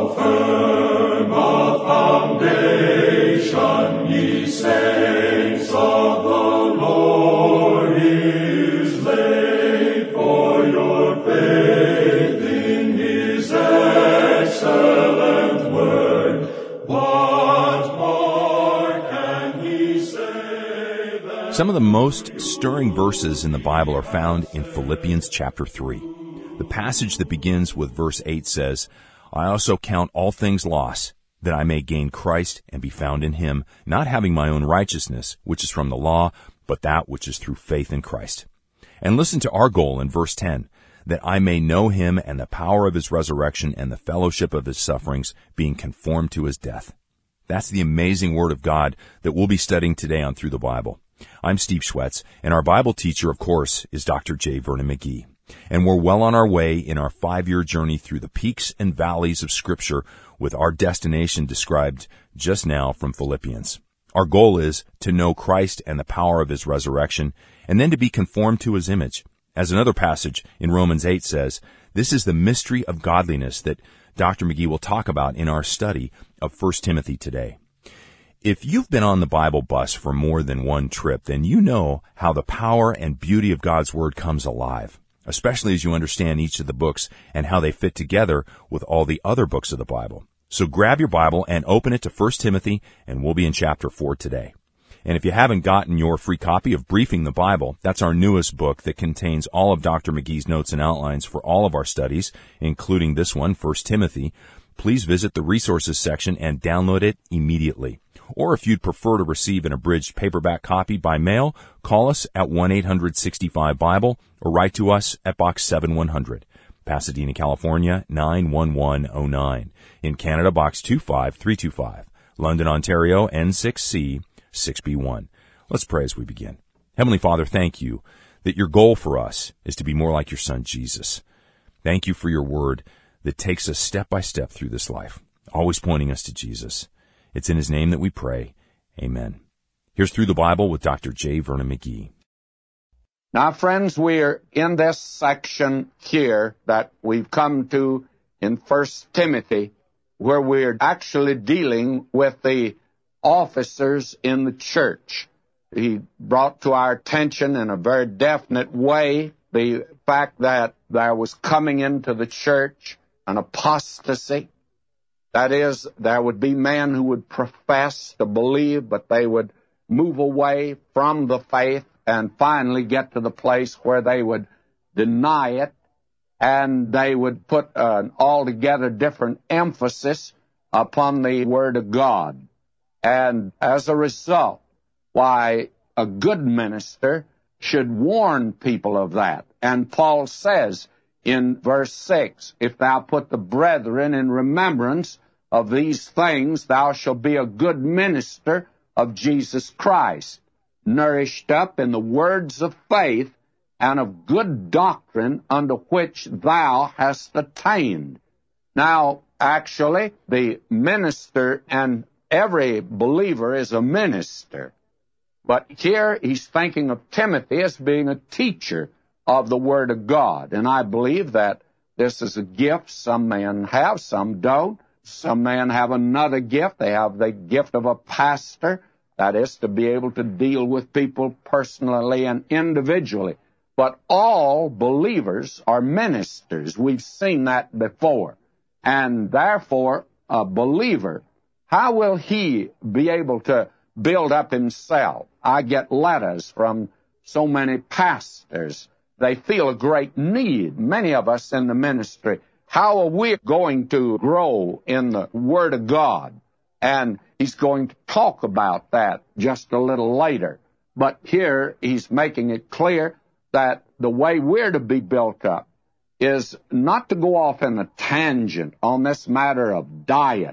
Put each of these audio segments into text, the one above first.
firm a foundation, ye saints of the Lord, is laid, for your faith in his excellent word. What more can he say than... Some of the most stirring verses in the Bible are found in Philippians chapter 3. The passage that begins with verse 8 says, I also count all things loss, that I may gain Christ and be found in him, not having my own righteousness, which is from the law, but that which is through faith in Christ. And listen to our goal in verse 10, that I may know him and the power of his resurrection and the fellowship of his sufferings, being conformed to his death. That's the amazing Word of God that we'll be studying today on Through the Bible. I'm Steve Schwetz, and our Bible teacher, of course, is Dr. J. Vernon McGee. And we're well on our way in our 5-year journey through the peaks and valleys of Scripture with our destination described just now from Philippians. Our goal is to know Christ and the power of his resurrection, and then to be conformed to his image. As another passage in Romans 8 says, this is the mystery of godliness that Dr. McGee will talk about in our study of 1 Timothy today. If you've been on the Bible bus for more than one trip, then you know how the power and beauty of God's Word comes alive, especially as you understand each of the books and how they fit together with all the other books of the Bible. So grab your Bible and open it to 1 Timothy, and we'll be in chapter 4 today. And if you haven't gotten your free copy of Briefing the Bible, that's our newest book that contains all of Dr. McGee's notes and outlines for all of our studies, including this one, 1 Timothy, please visit the resources section and download it immediately. Or if you'd prefer to receive an abridged paperback copy by mail, call us at 1-800-65-BIBLE or write to us at Box 7100, Pasadena, California, 91109. In Canada, Box 25325. London, Ontario, N6C 6B1. Let's pray as we begin. Heavenly Father, thank you that your goal for us is to be more like your Son, Jesus. Thank you for your word that takes us step by step through this life, always pointing us to Jesus. It's in his name that we pray. Amen. Here's Through the Bible with Dr. J. Vernon McGee. Now, friends, we're in this section here that we've come to in 1 Timothy, where we're actually dealing with the officers in the church. He brought to our attention in a very definite way the fact that there was coming into the church an apostasy. That is, there would be men who would profess to believe, but they would move away from the faith and finally get to the place where they would deny it, and they would put an altogether different emphasis upon the Word of God. And as a result, why, a good minister should warn people of that. And Paul says in verse 6, if thou put the brethren in remembrance of these things, thou shalt be a good minister of Jesus Christ, nourished up in the words of faith and of good doctrine unto which thou hast attained. Now, actually, the minister, and every believer is a minister, but here he's thinking of Timothy as being a teacher of the Word of God. And I believe that this is a gift some men have, some don't. Some men have another gift. They have the gift of a pastor, that is, to be able to deal with people personally and individually. But all believers are ministers. We've seen that before. And therefore, a believer, how will he be able to build up himself? I get letters from so many pastors. They feel a great need, many of us in the ministry. How are we going to grow in the Word of God? And he's going to talk about that just a little later. But here he's making it clear that the way we're to be built up is not to go off in a tangent on this matter of diet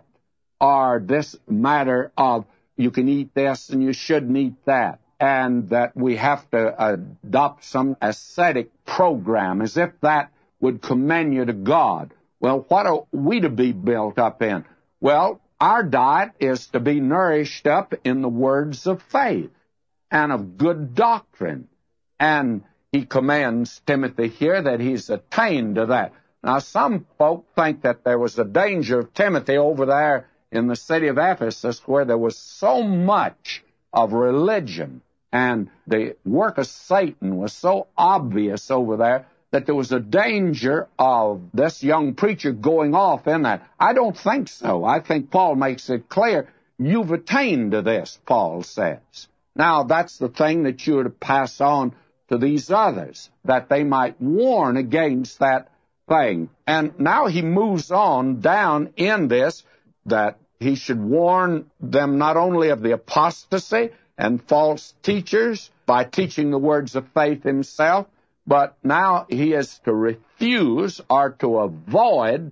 or this matter of you can eat this and you shouldn't eat that, and that we have to adopt some ascetic program as if that would commend you to God. Well, what are we to be built up in? Well, our diet is to be nourished up in the words of faith and of good doctrine. And he commands Timothy here that he's attained to that. Now, some folk think that there was a danger of Timothy over there in the city of Ephesus where there was so much of religion and the work of Satan was so obvious over there that there was a danger of this young preacher going off in that. I don't think so. I think Paul makes it clear, you've attained to this, Paul says. Now, that's the thing that you are to pass on to these others, that they might warn against that thing. And now he moves on down in this, that he should warn them not only of the apostasy and false teachers by teaching the words of faith himself, but now he is to refuse or to avoid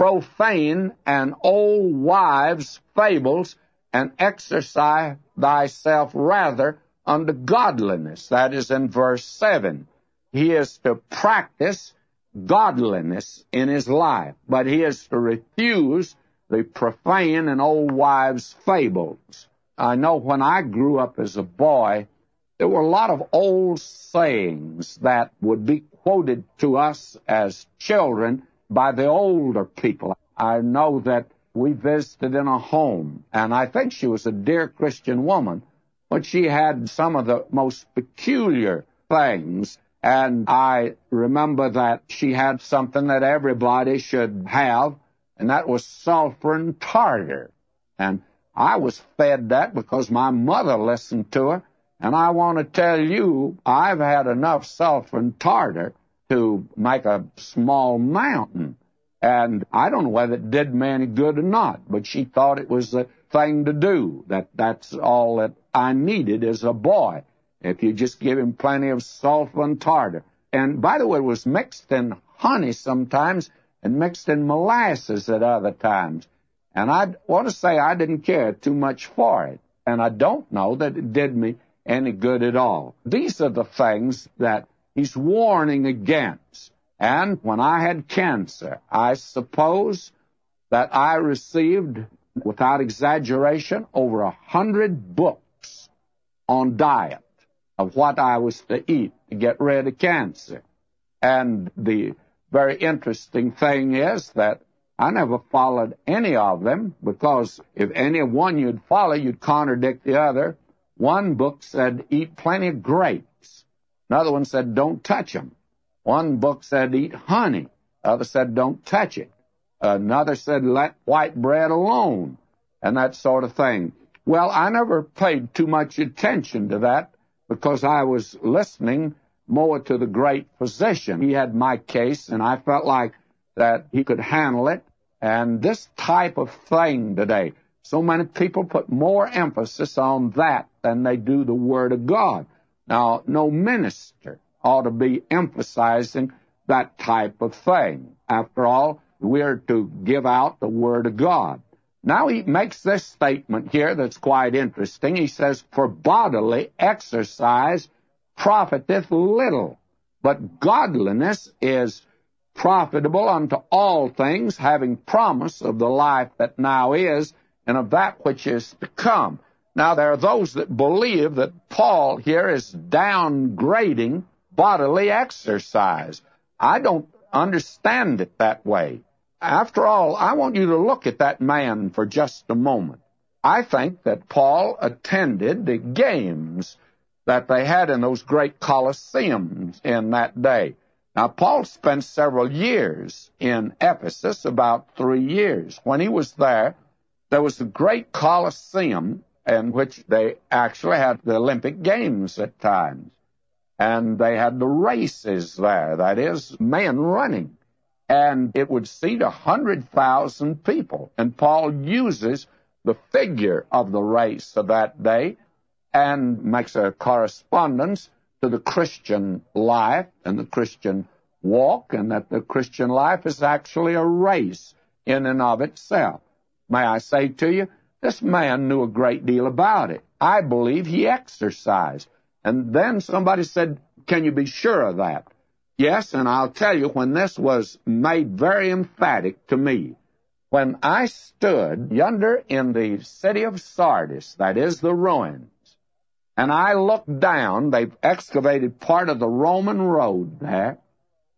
profane and old wives' fables and exercise thyself rather unto godliness. That is in verse 7. He is to practice godliness in his life, but he is to refuse the profane and old wives' fables. I know when I grew up as a boy, there were a lot of old sayings that would be quoted to us as children by the older people. I know that we visited in a home, and I think she was a dear Christian woman, but she had some of the most peculiar things. And I remember that she had something that everybody should have, and that was sulfur and tartar. And I was fed that because my mother listened to her. And I want to tell you, I've had enough sulfur and tartar to make a small mountain. And I don't know whether it did me any good or not, but she thought it was the thing to do, that's all that I needed as a boy, if you just give him plenty of sulfur and tartar. And by the way, it was mixed in honey sometimes and mixed in molasses at other times. And I want to say I didn't care too much for it. And I don't know that it did me any good at all. These are the things that he's warning against. And when I had cancer, I suppose that I received, without exaggeration, over 100 books on diet of what I was to eat to get rid of cancer. And the very interesting thing is that I never followed any of them, because if any one you'd follow, you'd contradict the other. One book said, eat plenty of grapes. Another one said, don't touch them. One book said, eat honey. Other said, don't touch it. Another said, let white bread alone, and that sort of thing. Well, I never paid too much attention to that because I was listening more to the great physician. He had my case, and I felt like that he could handle it. And this type of thing today, so many people put more emphasis on that than they do the Word of God. Now, no minister ought to be emphasizing that type of thing. After all, we're to give out the Word of God. Now he makes this statement here that's quite interesting. He says, for bodily exercise profiteth little, but godliness is profitable unto all things, having promise of the life that now is, and of that which is to come. Now, there are those that believe that Paul here is downgrading bodily exercise. I don't understand it that way. After all, I want you to look at that man for just a moment. I think that Paul attended the games that they had in those great Colosseums in that day. Now, Paul spent several years in Ephesus, about 3 years. When he was there was the great Colosseum in which they actually had the Olympic Games at times. And they had the races there, that is, men running. And it would seat 100,000 people. And Paul uses the figure of the race of that day and makes a correspondence to the Christian life and the Christian walk, and that the Christian life is actually a race in and of itself. May I say to you, this man knew a great deal about it. I believe he exercised. And then somebody said, can you be sure of that? Yes, and I'll tell you when this was made very emphatic to me. When I stood yonder in the city of Sardis, that is the ruins, and I looked down, they've excavated part of the Roman road there,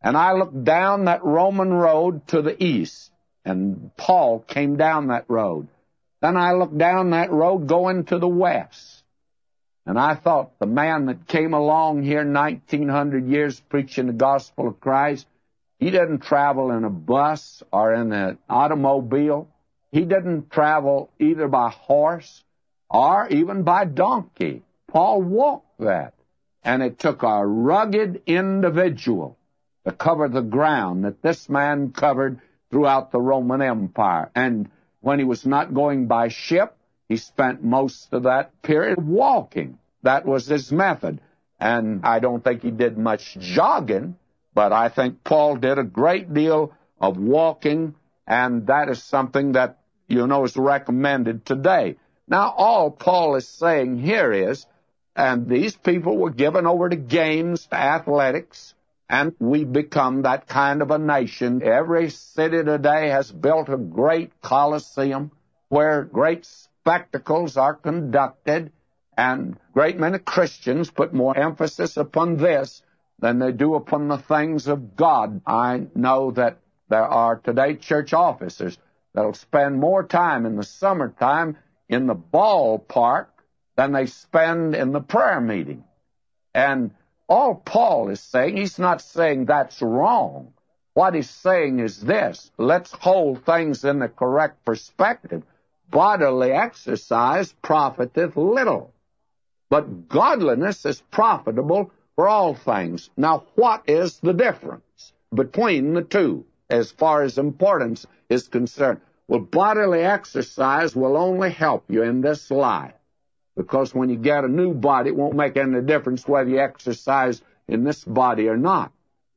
And I looked down that Roman road to the east, and Paul came down that road. Then I looked down that road going to the west. And I thought, the man that came along here 1,900 years preaching the gospel of Christ, he didn't travel in a bus or in an automobile. He didn't travel either by horse or even by donkey. Paul walked that. And it took a rugged individual to cover the ground that this man covered throughout the Roman Empire. And when he was not going by ship, he spent most of that period walking. That was his method. And I don't think he did much jogging, but I think Paul did a great deal of walking, and that is something that, is recommended today. Now, all Paul is saying here is, and these people were given over to games, to athletics, and we've become that kind of a nation. Every city today has built a great coliseum where great spectacles are conducted, and a great many Christians put more emphasis upon this than they do upon the things of God. I know that there are today church officers that will spend more time in the summertime in the ballpark than they spend in the prayer meeting. And all Paul is saying, he's not saying that's wrong. What he's saying is this: let's hold things in the correct perspective. Bodily exercise profiteth little, but godliness is profitable for all things. Now, what is the difference between the two as far as importance is concerned? Well, bodily exercise will only help you in this life, because when you get a new body, it won't make any difference whether you exercise in this body or not.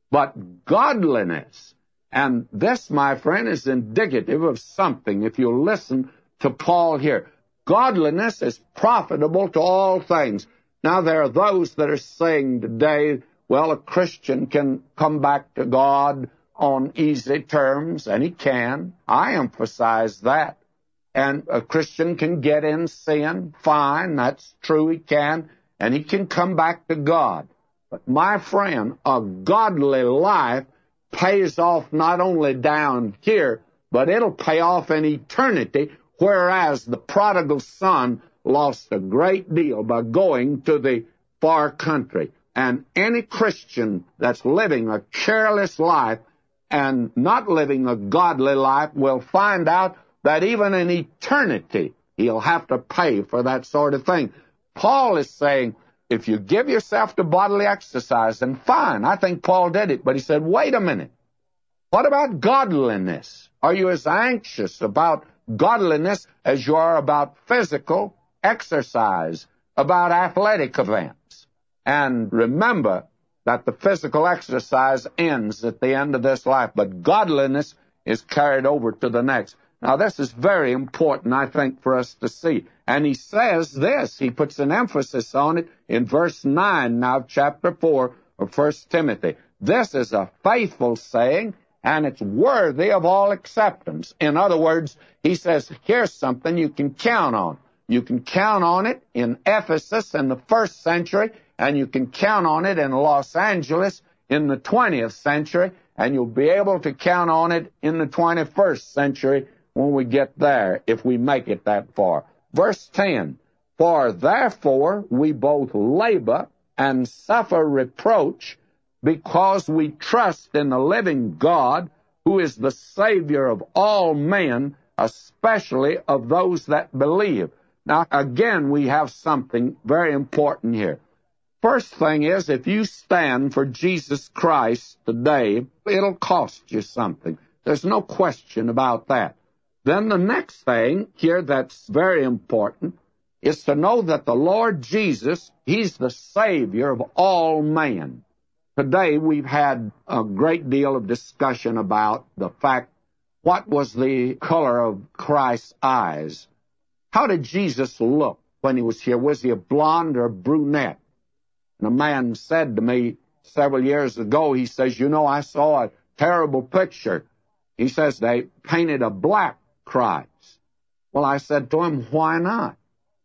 But godliness, and this, my friend, is indicative of something. If you listen to Paul here, godliness is profitable to all things. Now, there are those that are saying today, well, a Christian can come back to God on easy terms, and he can. I emphasize that. And a Christian can get in sin, fine, that's true, he can, and he can come back to God. But my friend, a godly life pays off not only down here, but it'll pay off in eternity, whereas the prodigal son lost a great deal by going to the far country. And any Christian that's living a careless life and not living a godly life will find out that even in eternity, he'll have to pay for that sort of thing. Paul is saying, if you give yourself to bodily exercise, then fine. I think Paul did it. But he said, wait a minute. What about godliness? Are you as anxious about godliness as you are about physical exercise, about athletic events? And remember that the physical exercise ends at the end of this life, but godliness is carried over to the next. Now, this is very important, I think, for us to see. And he says this, he puts an emphasis on it in verse 9 now of chapter 4 of 1 Timothy. This is a faithful saying, and it's worthy of all acceptance. In other words, he says, here's something you can count on. You can count on it in Ephesus in the 1st century, and you can count on it in Los Angeles in the 20th century, and you'll be able to count on it in the 21st century when we get there, if we make it that far. Verse 10, for therefore we both labor and suffer reproach, because we trust in the living God, who is the Savior of all men, especially of those that believe. Now, again, we have something very important here. First thing is, if you stand for Jesus Christ today, it'll cost you something. There's no question about that. Then the next thing here that's very important is to know that the Lord Jesus, He's the Savior of all men. Today we've had a great deal of discussion about the fact, what was the color of Christ's eyes? How did Jesus look when He was here? Was He a blonde or a brunette? And a man said to me several years ago, he says, I saw a terrible picture. He says, they painted a black Christ. Well, I said to him, why not?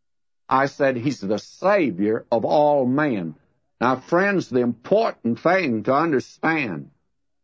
I said, He's the Savior of all men. Now, friends, the important thing to understand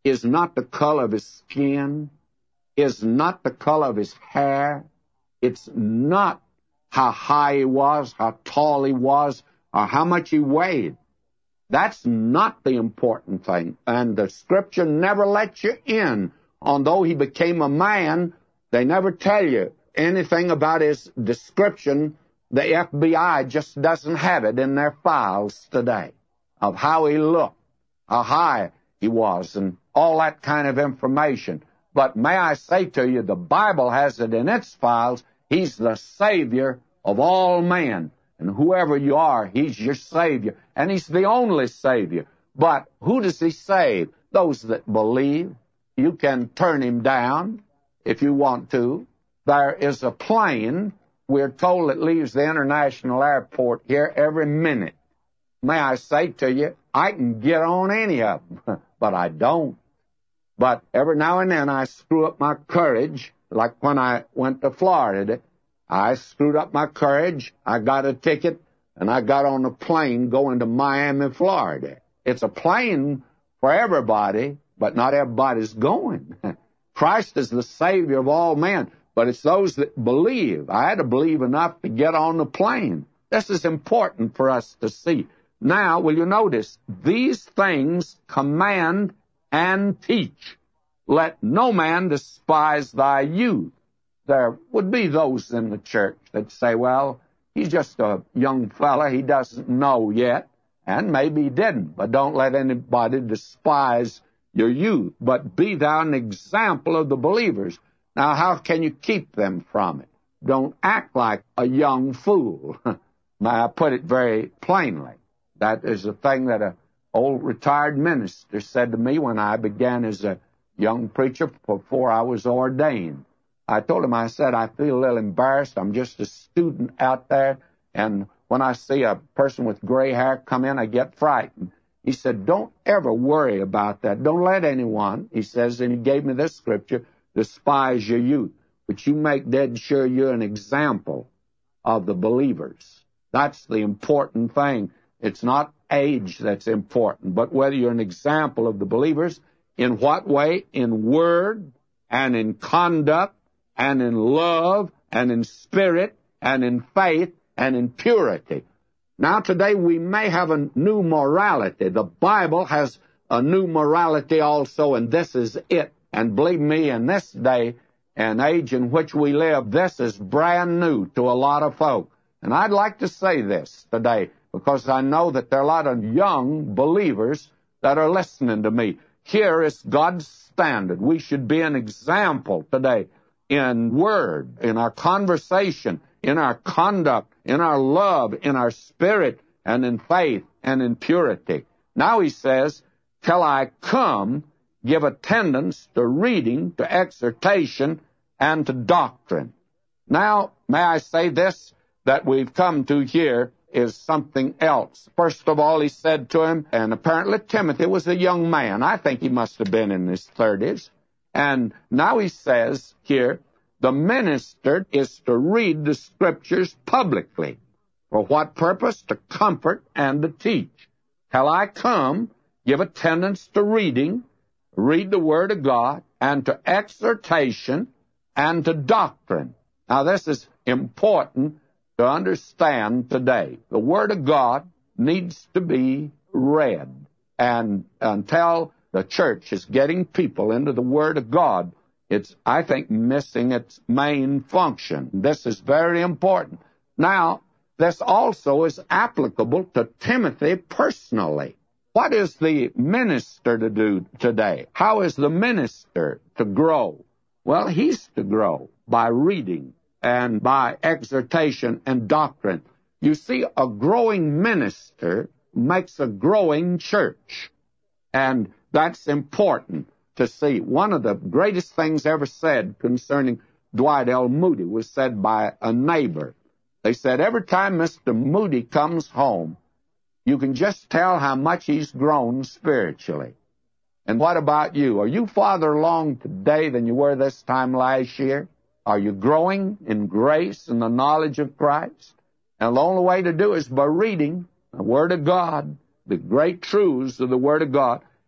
is not the color of his skin, is not the color of his hair. It's not how high he was, how tall he was, or how much he weighed. That's not the important thing. And the Scripture never lets you in. Although he became a man, they never tell you anything about his description. The FBI just doesn't have it in their files today of how he looked, how high he was, and all that kind of information. But may I say to you, the Bible has it in its files. He's the Savior of all men. And whoever you are, he's your Savior. And he's the only Savior. But who does he save? Those that believe. You can turn him down if you want to. There is a plane, we're told, that leaves the international airport here every minute. May I say to you, I can get on any of them, but I don't. But every now and then I screw up my courage, like when I went to Florida. I screwed up my courage, I got a ticket, and I got on a plane going to Miami, Florida. It's a plane for everybody, but not everybody's going. Christ is the Savior of all men, but it's those that believe. I had to believe enough to get on the plane. This is important for us to see. Now, will you notice, these things command and teach. Let no man despise thy youth. There would be those in the church that say, well, he's just a young fella, he doesn't know yet, and maybe he didn't, but don't let anybody despise your youth, but be thou an example of the believers. Now, how can you keep them from it? Don't act like a young fool. May I put it very plainly? That is a thing that an old retired minister said to me when I began as a young preacher before I was ordained. I told him, I said, I feel a little embarrassed. I'm just a student out there, and when I see a person with gray hair come in, I get frightened. He said, don't ever worry about that. Don't let anyone, he says, and he gave me this scripture, despise your youth, but you make dead sure you're an example of the believers. That's the important thing. It's not age that's important, but whether you're an example of the believers. In what way? In word and in conduct and in love and in spirit and in faith and in purity. Now today we may have a new morality. The Bible has a new morality also, and this is it. And believe me, in this day and age in which we live, this is brand new to a lot of folk. And I'd like to say this today because I know that there are a lot of young believers that are listening to me. Here is God's standard. We should be an example today in word, in our conversation, in our conduct, in our love, in our spirit, and in faith, and in purity. Now he says, till I come, give attendance to reading, to exhortation, and to doctrine. Now, may I say this, that we've come to here is something else. First of all, he said to him, and apparently Timothy was a young man. I think he must have been in his 30s. And now he says here, the minister is to read the Scriptures publicly. For what purpose? To comfort and to teach. Till I come, give attendance to reading, read the Word of God, and to exhortation and to doctrine. Now this is important to understand today. The Word of God needs to be read. And until the church is getting people into the Word of God, it's, I think, missing its main function. This is very important. Now, this also is applicable to Timothy personally. What is the minister to do today? How is the minister to grow? Well, he's to grow by reading and by exhortation and doctrine. You see, a growing minister makes a growing church. And that's important to see. One of the greatest things ever said concerning Dwight L. Moody was said by a neighbor. They said, every time Mr. Moody comes home, you can just tell how much he's grown spiritually. And what about you? Are you farther along today than you were this time last year? Are you growing in grace and the knowledge of Christ? And the only way to do it is by reading the Word of God, the great truths of the Word of God,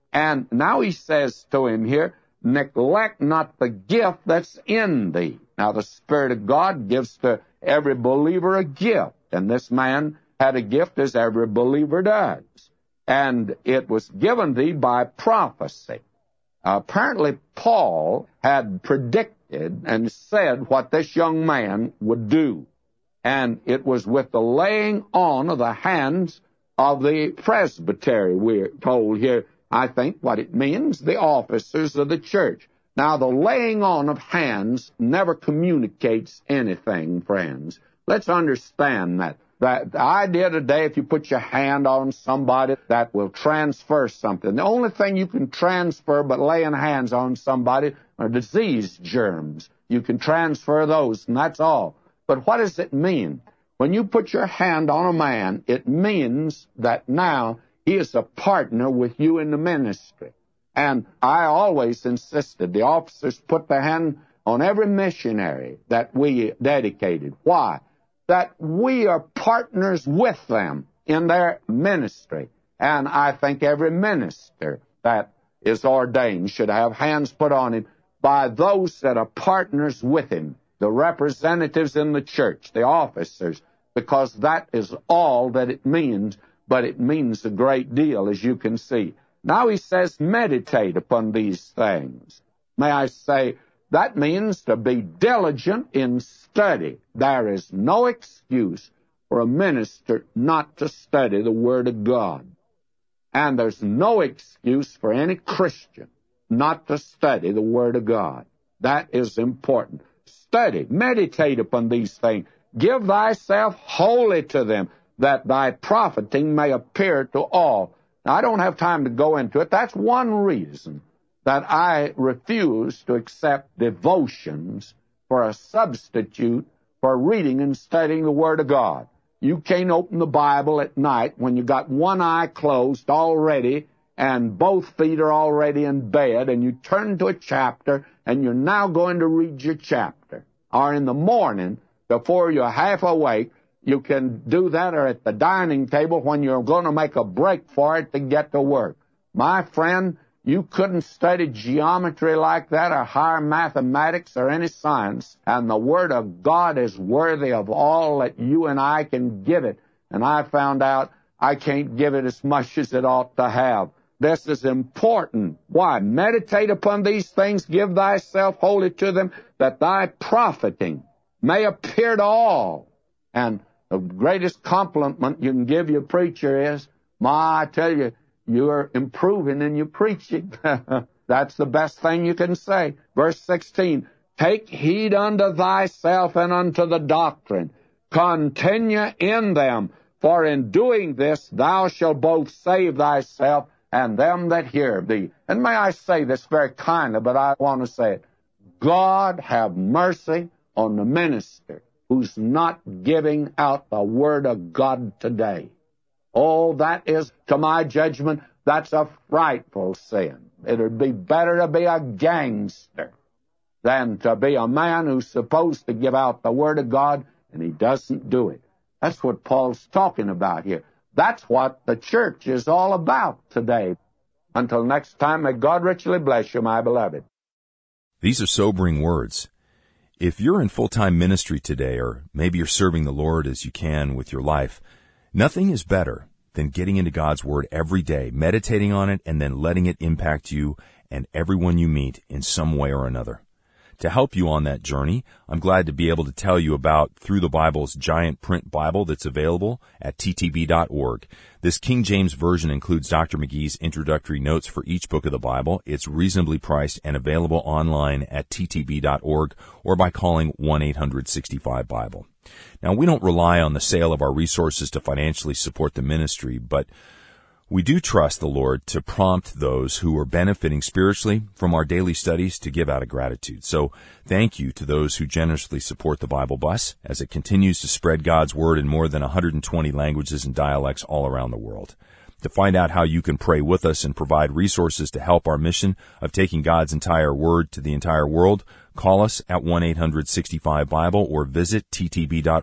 And now he says to him here, neglect not the gift that's in thee. Now the Spirit of God gives to every believer a gift, and this man had a gift as every believer does. And it was given thee by prophecy. Apparently Paul had predicted and said what this young man would do. And it was with the laying on of the hands of the presbytery, we're told here. I think what it means, the officers of the church. Now, the laying on of hands never communicates anything, friends. Let's understand that. The idea today, if you put your hand on somebody, that will transfer something. The only thing you can transfer but laying hands on somebody are disease germs. You can transfer those, and that's all. But what does it mean? When you put your hand on a man, it means that now he is a partner with you in the ministry. And I always insisted the officers put their hand on every missionary that we dedicated. Why? That we are partners with them in their ministry. And I think every minister that is ordained should have hands put on him by those that are partners with him, the representatives in the church, the officers, because that is all that it means. But it means a great deal, as you can see. Now he says, meditate upon these things. May I say, that means to be diligent in study. There is no excuse for a minister not to study the Word of God. And there's no excuse for any Christian not to study the Word of God. That is important. Study, meditate upon these things. Give thyself wholly to them, that thy profiting may appear to all. Now, I don't have time to go into it. That's one reason that I refuse to accept devotions for a substitute for reading and studying the Word of God. You can't open the Bible at night when you got one eye closed already and both feet are already in bed, and you turn to a chapter and you're now going to read your chapter. Or in the morning, before you're half awake, you can do that, or at the dining table when you're going to make a break for it to get to work. My friend, you couldn't study geometry like that or higher mathematics or any science, and the Word of God is worthy of all that you and I can give it. And I found out I can't give it as much as it ought to have. This is important. Why? Meditate upon these things, give thyself wholly to them, that thy profiting may appear to all. And the greatest compliment you can give your preacher is, I tell you, you're improving in your preaching. That's the best thing you can say. Verse 16, take heed unto thyself and unto the doctrine. Continue in them, for in doing this thou shalt both save thyself and them that hear thee. And may I say this very kindly, but I want to say it. God have mercy on the minister who's not giving out the Word of God today. Oh, that is, to my judgment, that's a frightful sin. It would be better to be a gangster than to be a man who's supposed to give out the Word of God, and he doesn't do it. That's what Paul's talking about here. That's what the church is all about today. Until next time, may God richly bless you, my beloved. These are sobering words. If you're in full-time ministry today, or maybe you're serving the Lord as you can with your life, nothing is better than getting into God's Word every day, meditating on it, and then letting it impact you and everyone you meet in some way or another. To help you on that journey, I'm glad to be able to tell you about Through the Bible's giant print Bible that's available at ttb.org. This King James Version includes Dr. McGee's introductory notes for each book of the Bible. It's reasonably priced and available online at ttb.org or by calling 1-800-65-BIBLE. Now, we don't rely on the sale of our resources to financially support the ministry, but we do trust the Lord to prompt those who are benefiting spiritually from our daily studies to give out of gratitude. So thank you to those who generously support the Bible Bus as it continues to spread God's Word in more than 120 languages and dialects all around the world. To find out how you can pray with us and provide resources to help our mission of taking God's entire Word to the entire world, call us at 1-800-65-BIBLE or visit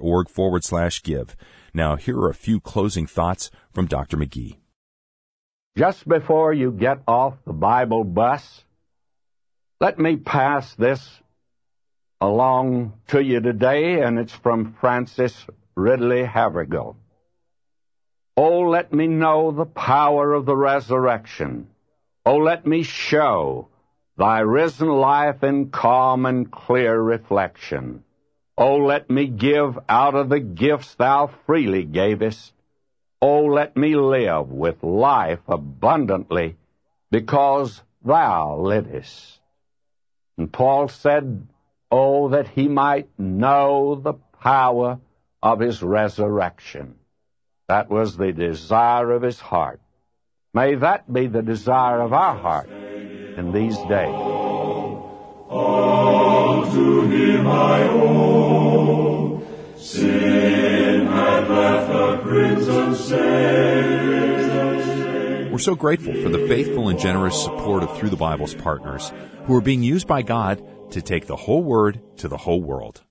ttb.org/give. Now, here are a few closing thoughts from Dr. McGee. Just before you get off the Bible bus, let me pass this along to you today, and it's from Francis Ridley Havergal. Oh, let me know the power of the resurrection. Oh, let me show thy risen life in calm and clear reflection. Oh, let me give out of the gifts thou freely gavest. Oh, let me live with life abundantly, because thou livest. And Paul said, oh, that he might know the power of his resurrection. That was the desire of his heart. May that be the desire of our heart in these days. Unto him I owe, sin had left a crimson stain. We're so grateful for the faithful and generous support of Through the Bible's partners, who are being used by God to take the whole Word to the whole world.